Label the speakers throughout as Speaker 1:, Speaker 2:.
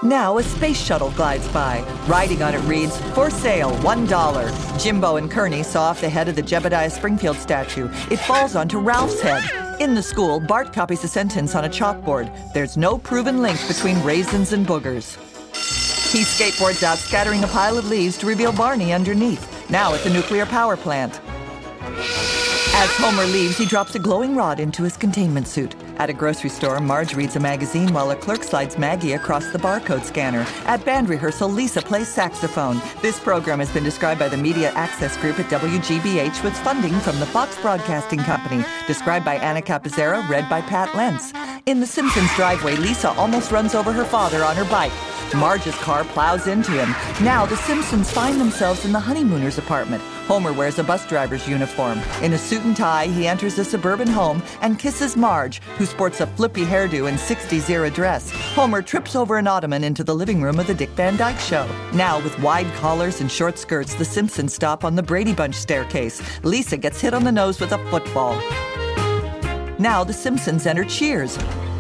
Speaker 1: Now a space shuttle glides by. Riding on it reads, "For sale, $1." Jimbo and Kearney saw off the head of the Jebediah Springfield statue. It falls onto Ralph's head. In the school, Bart copies a sentence on a chalkboard. There's no proven link between raisins and boogers. He skateboards out, scattering a pile of leaves to reveal Barney underneath. Now at the nuclear power plant. As Homer leaves, he drops a glowing rod into his containment suit. At a grocery store, Marge reads a magazine while a clerk slides Maggie across the barcode scanner. At band rehearsal, Lisa plays saxophone. This program has been described by the Media Access Group at WGBH with funding from the Fox Broadcasting Company. Described by Anna Capizera, read by Pat Lentz. In The Simpsons driveway, Lisa almost runs over her father on her bike. Marge's car plows into him. Now the Simpsons find themselves in the honeymooners' apartment. Homer wears a bus driver's uniform. In a suit and tie, he enters a suburban home and kisses Marge, who sports a flippy hairdo and 60s era dress. Homer trips over an ottoman into the living room of the Dick Van Dyke Show. Now, with wide collars and short skirts, the Simpsons stop on the Brady Bunch staircase. Lisa gets hit on the nose with a football. Now the Simpsons enter Cheers.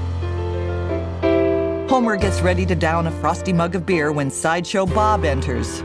Speaker 1: Homer gets ready to down a frosty mug of beer when Sideshow Bob enters.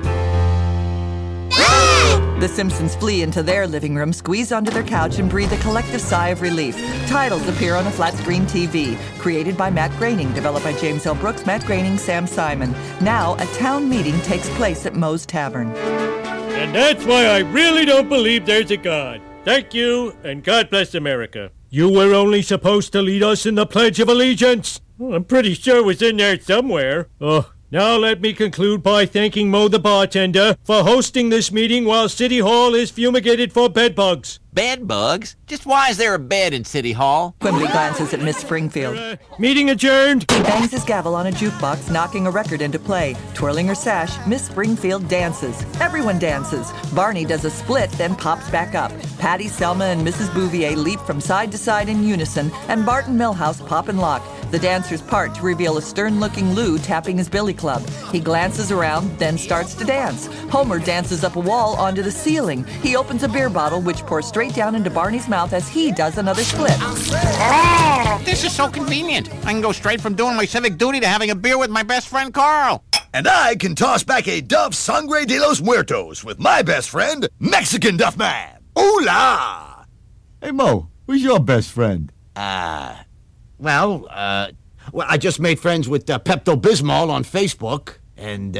Speaker 1: The Simpsons flee into their living room, squeeze onto their couch, and breathe a collective sigh of relief. Titles appear on a flat-screen TV. Created by Matt Groening, developed by James L. Brooks, Matt Groening, Sam Simon. Now, a town meeting takes place at Moe's Tavern.
Speaker 2: And that's why I really don't believe there's a God. Thank you, and God bless America. You were only supposed to lead us in the Pledge of Allegiance. Well, I'm pretty sure it was in there somewhere. Now let me conclude by thanking Mo the bartender for hosting this meeting while City Hall is fumigated for bedbugs.
Speaker 3: Bed bugs? Just why is there a bed in City Hall?
Speaker 1: Quimby glances at Miss Springfield.
Speaker 2: Meeting adjourned.
Speaker 1: He bangs his gavel on a jukebox, knocking a record into play. Twirling her sash, Miss Springfield dances. Everyone dances. Barney does a split, then pops back up. Patty, Selma, and Mrs. Bouvier leap from side to side in unison, and Bart and Milhouse pop and lock. The dancers part to reveal a stern-looking Lou tapping his billy club. He glances around, then starts to dance. Homer dances up a wall onto the ceiling. He opens a beer bottle, which pours straight down into Barney's mouth as he does another split.
Speaker 3: Oh, this is so convenient. I can go straight from doing my civic duty to having a beer with my best friend Carl.
Speaker 4: And I can toss back a Dove Sangre de los Muertos with my best friend, Mexican Duff Man. Hola!
Speaker 5: Hey, Mo, who's your best friend?
Speaker 6: Well, I just made friends with Pepto-Bismol on Facebook, and,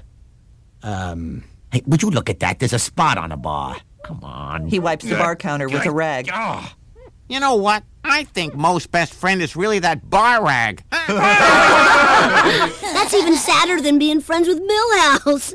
Speaker 6: hey, would you look at that? There's a spot on the bar. Come on.
Speaker 1: He wipes the bar counter with a rag.
Speaker 3: You know what? I think Mo's best friend is really that bar rag.
Speaker 7: That's even sadder than being friends with Milhouse.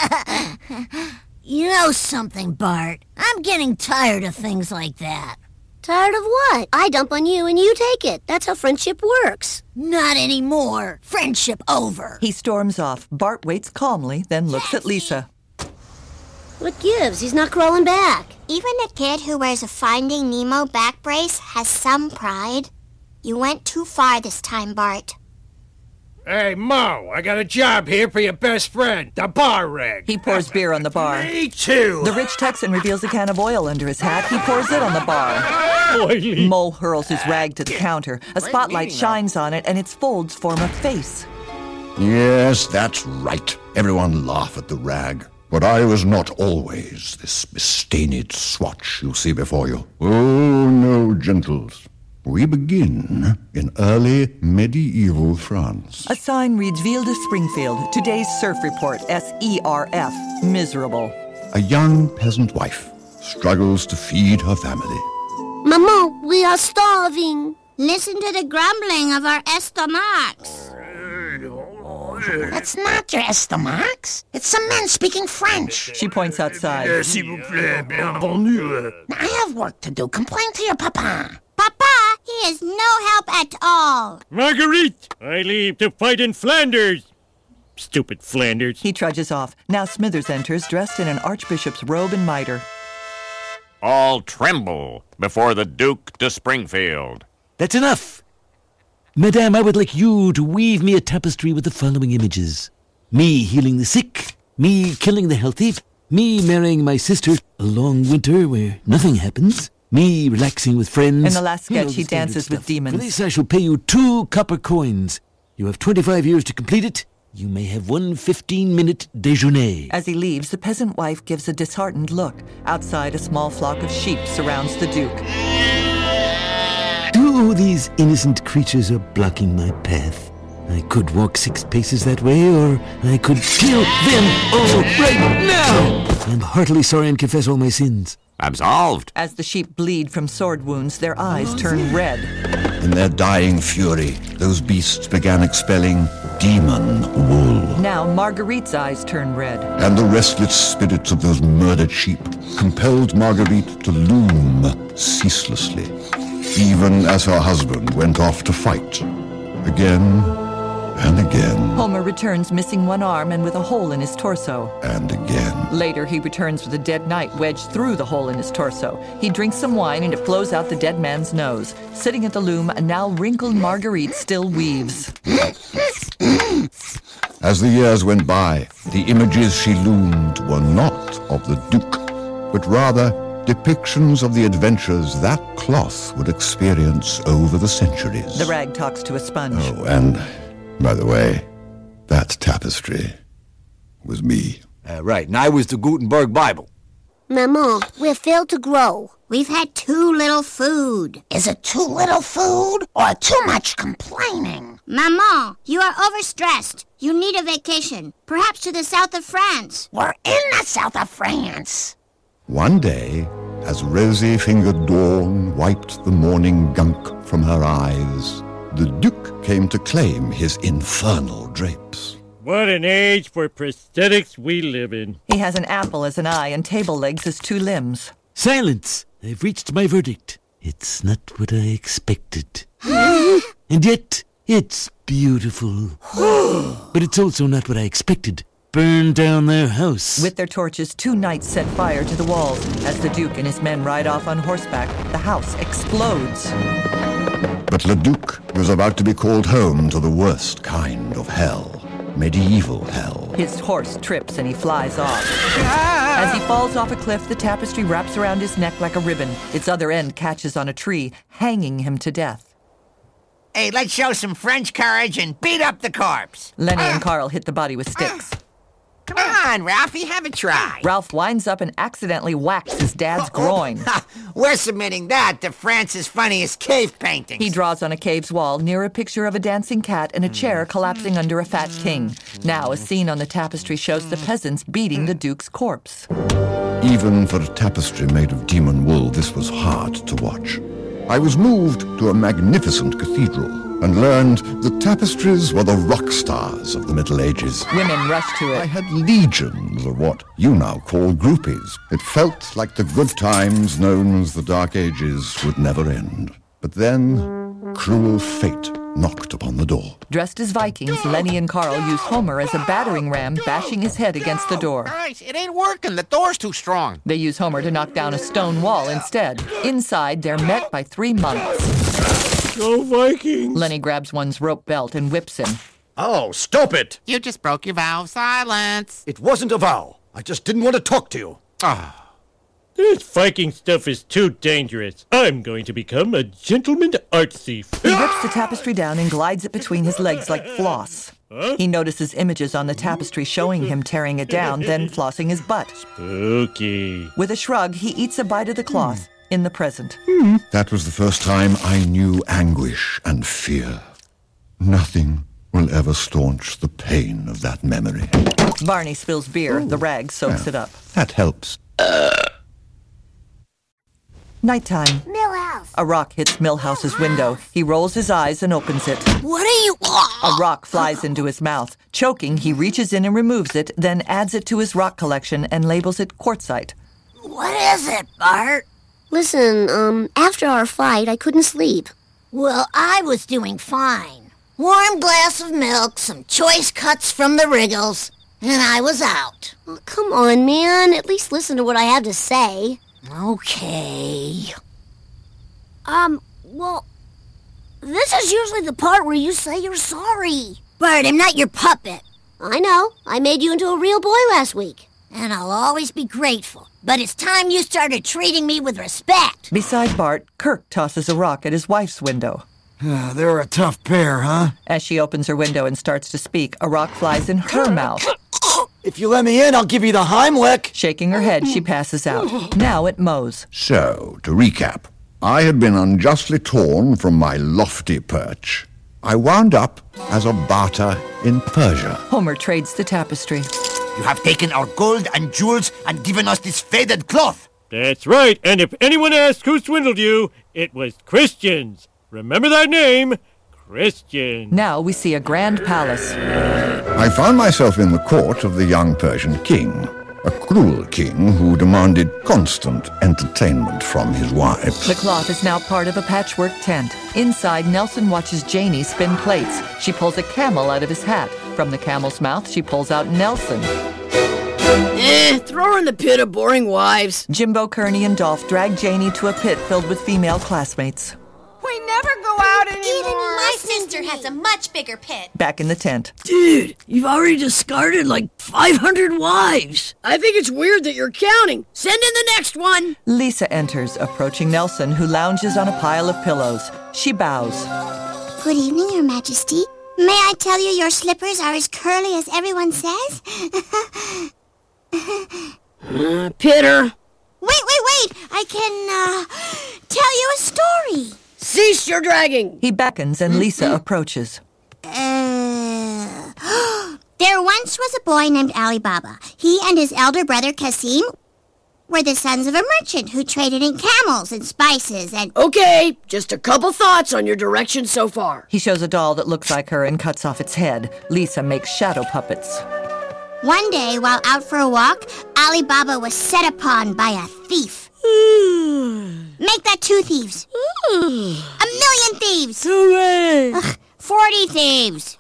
Speaker 7: You know something, Bart? I'm getting tired of things like that. Tired of what? I dump on you and you take it. That's how friendship works. Not anymore. Friendship over.
Speaker 1: He storms off. Bart waits calmly, then looks at Lisa.
Speaker 7: What gives? He's not crawling back.
Speaker 8: Even a kid who wears a Finding Nemo back brace has some pride. You went too far this time, Bart.
Speaker 2: Hey, Mo, I got a job here for your best friend, the bar rag.
Speaker 1: He pours beer on the bar.
Speaker 2: Me too.
Speaker 1: The rich Texan reveals a can of oil under his hat. He pours it on the bar. Mo hurls his rag to the counter. A spotlight shines on it, and its folds form a face.
Speaker 9: Yes, that's right. Everyone laugh at the rag. But I was not always this bestained swatch you see before you. Oh, no, gentles. We begin in early medieval France.
Speaker 1: A sign reads Ville de Springfield. Today's surf report, SERF. Miserable.
Speaker 9: A young peasant wife struggles to feed her family.
Speaker 7: Maman, we are starving.
Speaker 8: Listen to the grumbling of our estomachs.
Speaker 10: That's not your estomachs. It's some men speaking French.
Speaker 1: She points outside.
Speaker 2: S'il vous plaît, bienvenue.
Speaker 10: I have work to do. Complain to your papa.
Speaker 8: Papa, he is no help at all.
Speaker 2: Marguerite, I leave to fight in Flanders. Stupid Flanders.
Speaker 1: He trudges off. Now Smithers enters, dressed in an archbishop's robe and mitre.
Speaker 11: All tremble before the Duke de Springfield.
Speaker 12: That's enough. Madame, I would like you to weave me a tapestry with the following images. Me healing the sick, me killing the healthy, me marrying my sister, a long winter where nothing happens, me relaxing with friends.
Speaker 1: In the last sketch, he dances with demons.
Speaker 12: For this, I shall pay you 2 copper coins. You have 25 years to complete it. You may have one 15-minute déjeuner.
Speaker 1: As he leaves, the peasant wife gives a disheartened look. Outside, a small flock of sheep surrounds the Duke.
Speaker 12: Oh, these innocent creatures are blocking my path. I could walk 6 paces that way, or I could kill them all right now. I'm heartily sorry and confess all my sins.
Speaker 11: Absolved.
Speaker 1: As the sheep bleed from sword wounds, their eyes turn red.
Speaker 9: In their dying fury, those beasts began expelling demon wool.
Speaker 1: Now Marguerite's eyes turn red.
Speaker 9: And the restless spirits of those murdered sheep compelled Marguerite to loom ceaselessly, even as her husband went off to fight. Again and again.
Speaker 1: Homer returns missing one arm and with a hole in his torso.
Speaker 9: And again.
Speaker 1: Later, he returns with a dead knight wedged through the hole in his torso. He drinks some wine and it flows out the dead man's nose. Sitting at the loom, a now wrinkled Marguerite still weaves.
Speaker 9: As the years went by, the images she loomed were not of the Duke, but rather depictions of the adventures that cloth would experience over the centuries.
Speaker 1: The rag talks to a sponge.
Speaker 9: Oh, and, by the way, that tapestry was me.
Speaker 6: Right, and I was the Gutenberg Bible.
Speaker 8: Maman, we're failed to grow. We've had too little food.
Speaker 10: Is it too little food or too much complaining?
Speaker 8: Maman, you are overstressed. You need a vacation, perhaps to the south of France.
Speaker 10: We're in the south of France.
Speaker 9: One day, as rosy-fingered dawn wiped the morning gunk from her eyes, the Duke came to claim his infernal drapes.
Speaker 2: What an age for prosthetics we live in.
Speaker 1: He has an apple as an eye and table legs as 2 limbs.
Speaker 12: Silence! I've reached my verdict. It's not what I expected. And yet, it's beautiful. But it's also not what I expected. Burn down their house.
Speaker 1: With their torches, 2 knights set fire to the walls. As the Duke and his men ride off on horseback, the house explodes.
Speaker 9: But Leduc was about to be called home to the worst kind of hell. Medieval hell.
Speaker 1: His horse trips and he flies off. As he falls off a cliff, the tapestry wraps around his neck like a ribbon. Its other end catches on a tree, hanging him to death.
Speaker 10: Hey, let's show some French courage and beat up the corpse.
Speaker 1: Lenny and Carl hit the body with sticks.
Speaker 10: Come on, Ralphie, have a try.
Speaker 1: Ralph winds up and accidentally whacks his dad's groin.
Speaker 10: We're submitting that to France's funniest cave paintings.
Speaker 1: He draws on a cave's wall near a picture of a dancing cat and a chair collapsing under a fat king. Now a scene on the tapestry shows the peasants beating the Duke's corpse.
Speaker 9: Even for a tapestry made of demon wool, this was hard to watch. I was moved to a magnificent cathedral and learned that tapestries were the rock stars of the Middle Ages.
Speaker 1: Women rushed to
Speaker 9: I
Speaker 1: it.
Speaker 9: had legions of what you now call groupies. It felt like the good times known as the Dark Ages would never end. But then, cruel fate knocked upon the door.
Speaker 1: Dressed as Vikings, Lenny and Carl use Homer as a battering ram, bashing his head against the door.
Speaker 3: Guys, it ain't working. The door's too strong.
Speaker 1: They use Homer to knock down a stone wall instead. Inside, they're met by 3 monks.
Speaker 2: Go Vikings!
Speaker 1: Lenny grabs one's rope belt and whips him.
Speaker 6: Oh, stop it!
Speaker 3: You just broke your vow of silence.
Speaker 6: It wasn't a vow. I just didn't want to talk to you.
Speaker 2: This Viking stuff is too dangerous. I'm going to become a gentleman art thief.
Speaker 1: He rips the tapestry down and glides it between his legs like floss. He notices images on the tapestry showing him tearing it down, then flossing his butt.
Speaker 2: Spooky.
Speaker 1: With a shrug, he eats a bite of the cloth in the present.
Speaker 9: That was the first time I knew anguish and fear. Nothing will ever staunch the pain of that memory.
Speaker 1: Barney spills beer. The rag soaks it up.
Speaker 9: That helps.
Speaker 1: Nighttime.
Speaker 8: Millhouse.
Speaker 1: A rock hits Millhouse's window. He rolls his eyes and opens it.
Speaker 7: What are you...
Speaker 1: A rock flies into his mouth. Choking, he reaches in and removes it, then adds it to his rock collection and labels it quartzite.
Speaker 7: What is it, Bart?
Speaker 8: Listen, after our fight, I couldn't sleep.
Speaker 7: Well, I was doing fine. Warm glass of milk, some choice cuts from the Wriggles, and I was out.
Speaker 8: Oh, come on, man. At least listen to what I have to say.
Speaker 7: Okay.
Speaker 8: Well, this is usually the part where you say you're sorry.
Speaker 7: Bart, I'm not your puppet.
Speaker 8: I know. I made you into a real boy last week.
Speaker 7: And I'll always be grateful. But it's time you started treating me with respect.
Speaker 1: Beside Bart, Kirk tosses a rock at his wife's window.
Speaker 4: They're a tough pair, huh?
Speaker 1: As she opens her window and starts to speak, a rock flies in her mouth.
Speaker 4: If you let me in, I'll give you the Heimlich.
Speaker 1: Shaking her head, she passes out. Now it Moe's.
Speaker 9: So, to recap, I had been unjustly torn from my lofty perch. I wound up as a barter in Persia.
Speaker 1: Homer trades the tapestry.
Speaker 10: You have taken our gold and jewels and given us this faded cloth.
Speaker 2: That's right, and if anyone asks who swindled you, it was Christians. Remember that name? Christian.
Speaker 1: Now we see a grand palace.
Speaker 9: I found myself in the court of the young Persian king, a cruel king who demanded constant entertainment from his wives.
Speaker 1: The cloth is now part of a patchwork tent. Inside, Nelson watches Janie spin plates. She pulls a camel out of his hat. From the camel's mouth, she pulls out Nelson.
Speaker 13: Throw her in the pit of boring wives.
Speaker 1: Jimbo, Kearney, and Dolph drag Janie to a pit filled with female classmates.
Speaker 14: We never go out anymore.
Speaker 8: Even my sister has a much bigger pit.
Speaker 1: Back in the tent.
Speaker 13: Dude, you've already discarded like 500 wives. I think it's weird that you're counting. Send in the next one.
Speaker 1: Lisa enters, approaching Nelson, who lounges on a pile of pillows. She bows.
Speaker 8: Good evening, Your Majesty. May I tell you your slippers are as curly as everyone says?
Speaker 13: Pitter.
Speaker 8: Wait. I can, tell you a story.
Speaker 13: Cease your dragging.
Speaker 1: He beckons and Lisa approaches.
Speaker 8: There once was a boy named Ali Baba. He and his elder brother Kasim were the sons of a merchant who traded in camels and spices and...
Speaker 13: Okay, just a couple thoughts on your direction so far.
Speaker 1: He shows a doll that looks like her and cuts off its head. Lisa makes shadow puppets.
Speaker 8: One day, while out for a walk, Ali Baba was set upon by a thief. Make that 2 thieves. 1,000,000 thieves.
Speaker 13: Hooray!
Speaker 8: 40 thieves.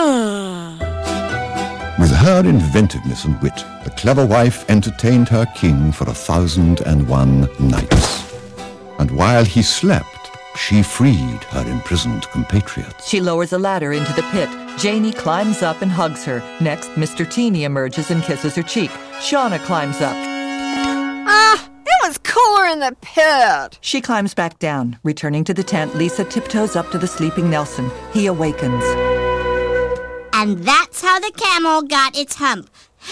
Speaker 9: With her inventiveness and wit, the clever wife entertained her king for 1,001 nights. And while he slept, she freed her imprisoned compatriots.
Speaker 1: She lowers a ladder into the pit. Janie climbs up and hugs her. Next, Mr. Teeny emerges and kisses her cheek. Shauna climbs up.
Speaker 14: It was cooler in the pit.
Speaker 1: She climbs back down. Returning to the tent, Lisa tiptoes up to the sleeping Nelson. He awakens.
Speaker 8: And that's how the camel got its hump.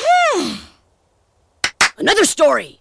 Speaker 13: Another story.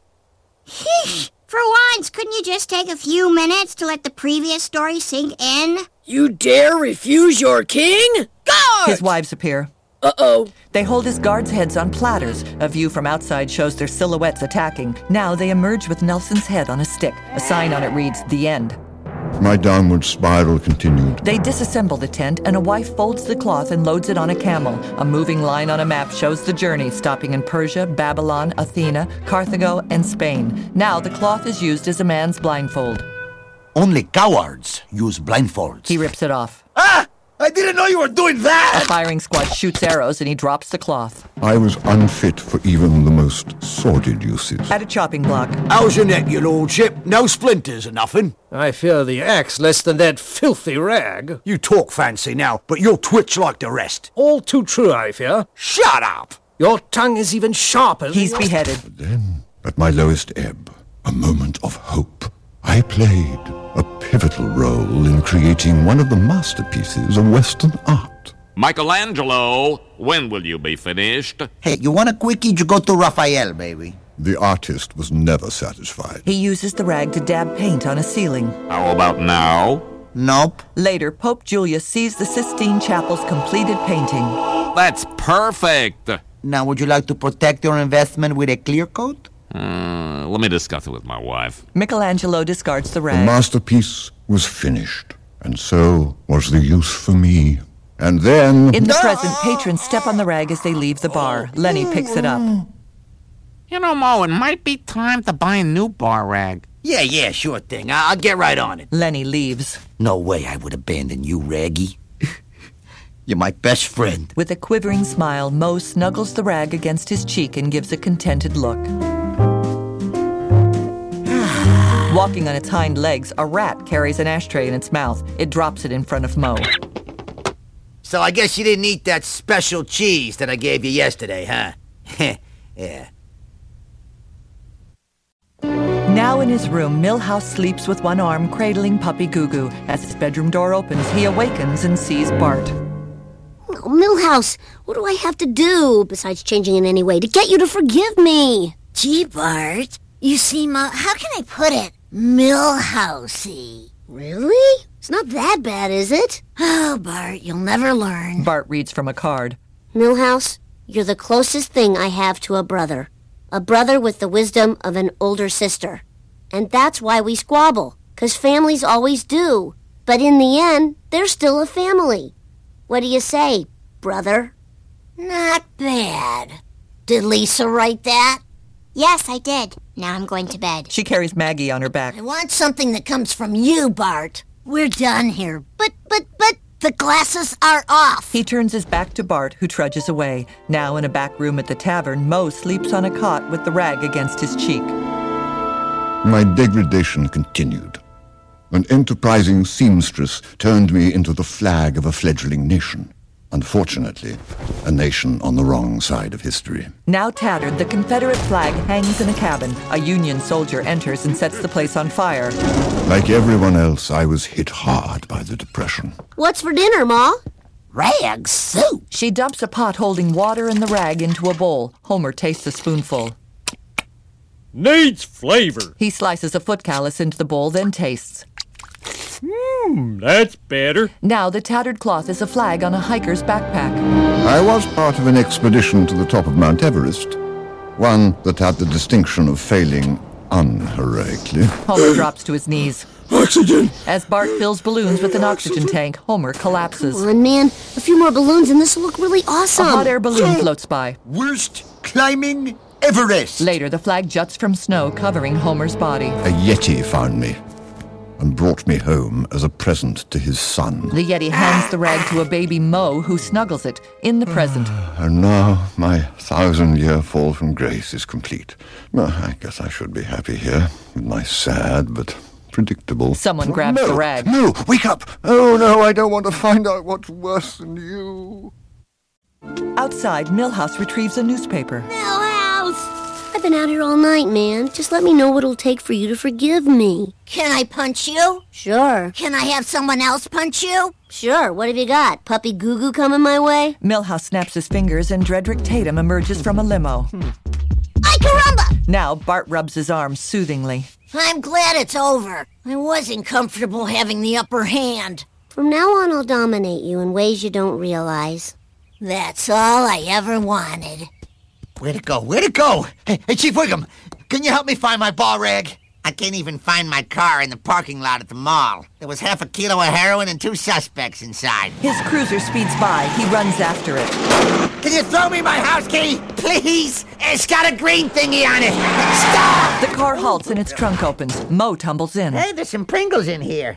Speaker 8: For once, couldn't you just take a few minutes to let the previous story sink in?
Speaker 13: You dare refuse your king? Guards!
Speaker 1: His wives appear.
Speaker 13: Uh-oh.
Speaker 1: They hold his guards' heads on platters. A view from outside shows their silhouettes attacking. Now they emerge with Nelson's head on a stick. A sign on it reads, "The End."
Speaker 9: My downward spiral continued.
Speaker 1: They disassemble the tent, and a wife folds the cloth and loads it on a camel. A moving line on a map shows the journey, stopping in Persia, Babylon, Athena, Carthago, and Spain. Now the cloth is used as a man's blindfold.
Speaker 10: Only cowards use blindfolds.
Speaker 1: He rips it off.
Speaker 4: Ah! I didn't know you were doing that!
Speaker 1: A firing squad shoots arrows, and he drops the cloth.
Speaker 9: I was unfit for even the most sordid uses.
Speaker 1: At a chopping block.
Speaker 6: How's your neck, your lordship? No splinters or nothing?
Speaker 15: I fear the axe less than that filthy rag.
Speaker 6: You talk fancy now, but you'll twitch like the rest.
Speaker 15: All too true, I fear.
Speaker 6: Shut up!
Speaker 15: Your tongue is even sharper than
Speaker 1: He's beheaded.
Speaker 9: But then, at my lowest ebb, a moment of hope, I played a pivotal role in creating one of the masterpieces of Western art.
Speaker 11: Michelangelo, when will you be finished?
Speaker 10: Hey, you want a quickie? You go to Raphael, baby.
Speaker 9: The artist was never satisfied.
Speaker 1: He uses the rag to dab paint on a ceiling.
Speaker 11: How about now?
Speaker 10: Nope.
Speaker 1: Later, Pope Julius sees the Sistine Chapel's completed painting.
Speaker 11: That's perfect.
Speaker 10: Now, would you like to protect your investment with a clear coat?
Speaker 11: Let me discuss it with my wife.
Speaker 1: Michelangelo discards the
Speaker 9: The
Speaker 1: rag.
Speaker 9: masterpiece was finished, and so was the use for me. And then...
Speaker 1: In the present, patrons step on the rag as they leave the bar. Lenny picks it up.
Speaker 3: You know, Mo, it might be time to buy a new bar rag.
Speaker 6: Yeah, sure thing. I'll get right on it.
Speaker 1: Lenny leaves.
Speaker 10: No way I would abandon you, Raggy. You're my best friend.
Speaker 1: With a quivering smile, Mo snuggles the rag against his cheek and gives a contented look. Walking on its hind legs, a rat carries an ashtray in its mouth. It drops it in front of Mo.
Speaker 6: So I guess you didn't eat that special cheese that I gave you yesterday, huh? Yeah.
Speaker 1: Now in his room, Milhouse sleeps with one arm cradling puppy Gugu. As his bedroom door opens, he awakens and sees Bart.
Speaker 7: Oh, Milhouse, what do I have to do, besides changing in any way, to get you to forgive me?
Speaker 13: Gee, Bart, you seem, how can I put it? Milhousey.
Speaker 7: Really? It's not that bad, is it?
Speaker 13: Oh, Bart, you'll never learn.
Speaker 1: Bart reads from a card.
Speaker 7: Milhouse, you're the closest thing I have to a brother. A brother with the wisdom of an older sister. And that's why we squabble, 'cause families always do. But in the end, they're still a family. What do you say, brother?
Speaker 13: Not bad. Did Lisa write that?
Speaker 8: Yes, I did. Now I'm going to bed.
Speaker 1: She carries Maggie on her back.
Speaker 13: I want something that comes from you, Bart. We're done here. But, the glasses are off.
Speaker 1: He turns his back to Bart, who trudges away. Now in a back room at the tavern, Mo sleeps on a cot with the rag against his cheek.
Speaker 9: My degradation continued. An enterprising seamstress turned me into the flag of a fledgling nation. Unfortunately, a nation on the wrong side of history.
Speaker 1: Now tattered, the Confederate flag hangs in a cabin. A Union soldier enters and sets the place on fire.
Speaker 9: Like everyone else, I was hit hard by the Depression.
Speaker 7: What's for dinner, Ma?
Speaker 13: Rag soup.
Speaker 1: She dumps a pot holding water and the rag into a bowl. Homer tastes a spoonful.
Speaker 2: Needs flavor.
Speaker 1: He slices a foot callus into the bowl, then tastes.
Speaker 2: That's better.
Speaker 1: Now the tattered cloth is a flag on a hiker's backpack.
Speaker 9: I was part of an expedition to the top of Mount Everest. One that had the distinction of failing unheroically.
Speaker 1: Homer drops to his knees.
Speaker 9: Oxygen!
Speaker 1: As Bart fills balloons with an oxygen tank, Homer collapses.
Speaker 7: Come on, man. A few more balloons and this will look really awesome.
Speaker 1: A hot air balloon floats by.
Speaker 4: Worst climbing Everest.
Speaker 1: Later, the flag juts from snow, covering Homer's body.
Speaker 9: A Yeti found me and brought me home as a present to his son.
Speaker 1: The Yeti hands the rag to a baby Mo, who snuggles it in the present.
Speaker 9: And now my 1,000-year fall from grace is complete. Well, I guess I should be happy here with my sad but predictable...
Speaker 1: Someone grabs the rag.
Speaker 9: No, wake up! Oh, no, I don't want to find out what's worse than you.
Speaker 1: Outside, Milhouse retrieves a newspaper.
Speaker 7: I've been out here all night, man. Just let me know what it'll take for you to forgive me.
Speaker 13: Can I punch you?
Speaker 7: Sure.
Speaker 13: Can I have someone else punch you?
Speaker 7: Sure. What have you got? Puppy Gugu coming my way?
Speaker 1: Milhouse snaps his fingers and Dredrick Tatum emerges from a limo.
Speaker 13: Ay caramba!
Speaker 1: Now Bart rubs his arm soothingly.
Speaker 13: I'm glad it's over. I wasn't comfortable having the upper hand.
Speaker 7: From now on, I'll dominate you in ways you don't realize.
Speaker 13: That's all I ever wanted.
Speaker 10: Where'd it go? Where'd it go? Hey, Chief Wiggum, can you help me find my bar rag? I can't even find my car in the parking lot at the mall. There was half a kilo of heroin and 2 suspects inside.
Speaker 1: His cruiser speeds by. He runs after it.
Speaker 10: Can you throw me my house key, please? It's got a green thingy on it. Stop!
Speaker 1: The car halts and its trunk opens. Mo tumbles in.
Speaker 10: Hey, there's some Pringles in here.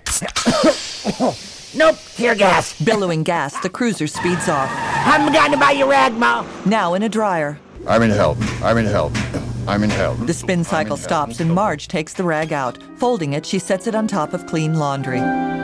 Speaker 10: Nope, tear gas.
Speaker 1: Billowing gas, the cruiser speeds off.
Speaker 10: Haven't forgotten about your rag, Mo.
Speaker 1: Now in a dryer.
Speaker 9: I'm in help. I'm in help. I'm in help.
Speaker 1: The spin cycle stops and Marge takes the rag out. Folding it, she sets it on top of clean laundry.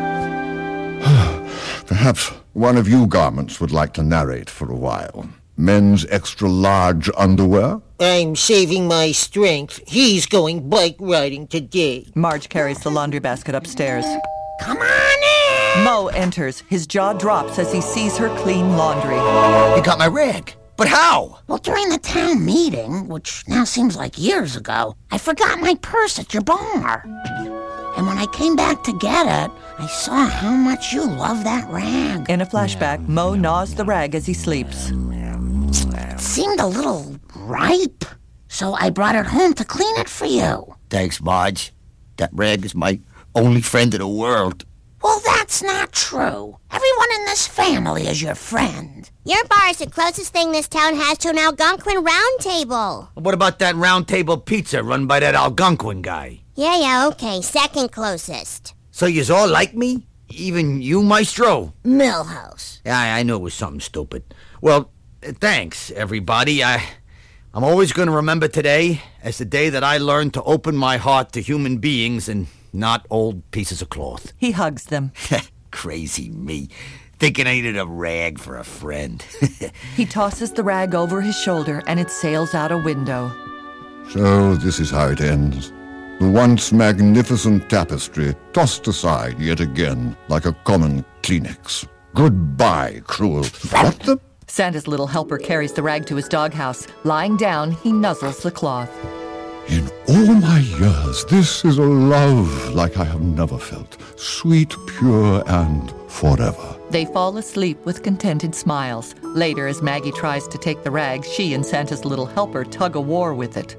Speaker 9: Perhaps one of you garments would like to narrate for a while. Men's extra-large underwear?
Speaker 10: I'm saving my strength. He's going bike riding today.
Speaker 1: Marge carries the laundry basket upstairs.
Speaker 10: Come on in!
Speaker 1: Mo enters. His jaw drops as he sees her clean laundry.
Speaker 10: You got my rag. But how?
Speaker 13: Well, during the town meeting, which now seems like years ago, I forgot my purse at your bar. And when I came back to get it, I saw how much you love that rag.
Speaker 1: In a flashback, Mo gnaws the rag as he sleeps.
Speaker 13: It seemed a little ripe, so I brought it home to clean it for you.
Speaker 10: Thanks, Marge. That rag is my only friend in the world.
Speaker 13: Well, that's not true. Everyone in this family is your friend.
Speaker 8: Your bar is the closest thing this town has to an Algonquin Round Table.
Speaker 6: What about that Round Table pizza run by that Algonquin guy?
Speaker 8: Yeah, okay. Second closest.
Speaker 6: So yous all like me? Even you, Maestro?
Speaker 13: Milhouse.
Speaker 6: Yeah, I knew it was something stupid. Well, thanks, everybody. I'm always going to remember today as the day that I learned to open my heart to human beings and not old pieces of cloth.
Speaker 1: He hugs them.
Speaker 10: Crazy me. Thinking I needed a rag for a friend.
Speaker 1: He tosses the rag over his shoulder and it sails out a window.
Speaker 9: So this is how it ends. The once magnificent tapestry tossed aside yet again like a common Kleenex. Goodbye, cruel... What the...
Speaker 1: Santa's little helper carries the rag to his doghouse. Lying down, he nuzzles the cloth.
Speaker 9: In all my years, this is a love like I have never felt. Sweet, pure, and forever.
Speaker 1: They fall asleep with contented smiles. Later, as Maggie tries to take the rag, she and Santa's little helper tug a war with it.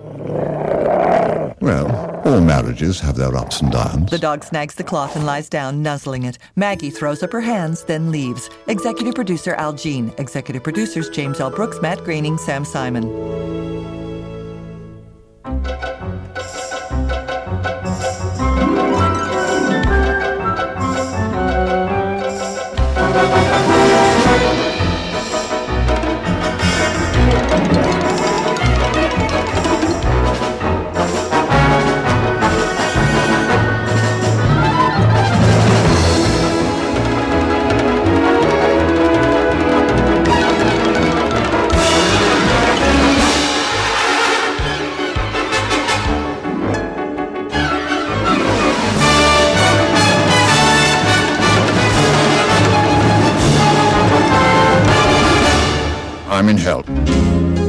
Speaker 9: Well, all marriages have their ups and downs.
Speaker 1: The dog snags the cloth and lies down, nuzzling it. Maggie throws up her hands, then leaves. Executive producer Al Jean. Executive producers James L. Brooks, Matt Groening, Sam Simon.
Speaker 9: I'm in hell.